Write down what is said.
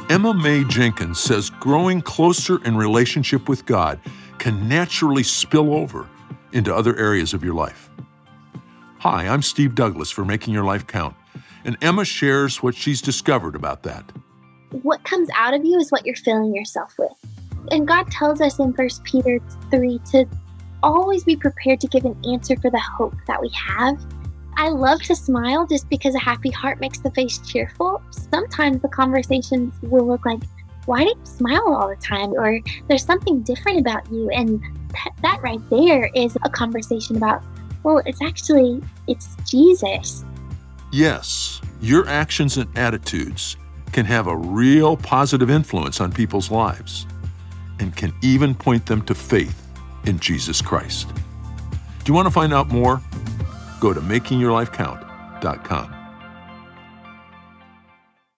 Emma Mae Jenkins says growing closer in relationship with God can naturally spill over into other areas of your life. Hi, I'm Steve Douglas for Making Your Life Count, and Emma shares what she's discovered about that. What comes out of you is what you're filling yourself with. And God tells us in 1 Peter 3 to always be prepared to give an answer for the hope that we have. I love to smile just because a happy heart makes the face cheerful. Sometimes the conversations will look like, why do you smile all the time? Or there's something different about you. And that right there is a conversation about, well, it's Jesus. Yes, your actions and attitudes can have a real positive influence on people's lives and can even point them to faith in Jesus Christ. Do you want to find out more? Go to makingyourlifecount.com.